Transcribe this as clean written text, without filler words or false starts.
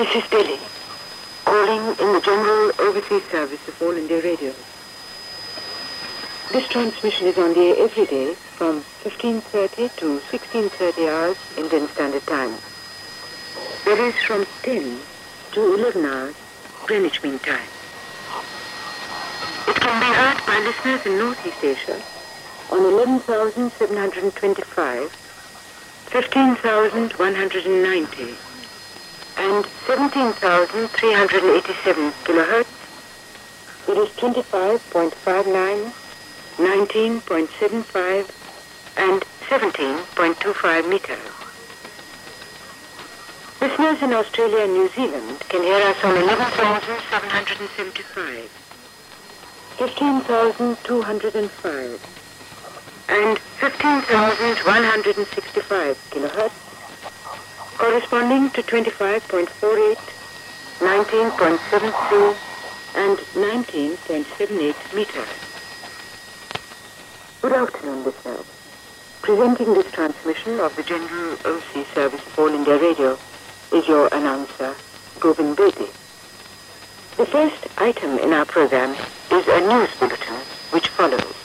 This is Delhi, calling in the General Overseas Service of All India Radio. This transmission is on the air every day from 15:30 to 16:30 hours Indian Standard Time. That is from 10 to 11 hours Greenwich Mean Time. It can be heard by listeners in Northeast Asia on 11,725, 15,190 and 17,387 kilohertz. It is 25.59, 19.75 and 17.25 meters. Listeners in Australia and New Zealand can hear us on 11,775, 15,205 and 15,165 kilohertz, corresponding to 25.48, 19.73 and 19.78 meters. Good afternoon, listeners. Presenting this transmission of the General Overseas Service of All India Radio is your announcer, Govind Bedi. The first item in our program is a news bulletin which follows.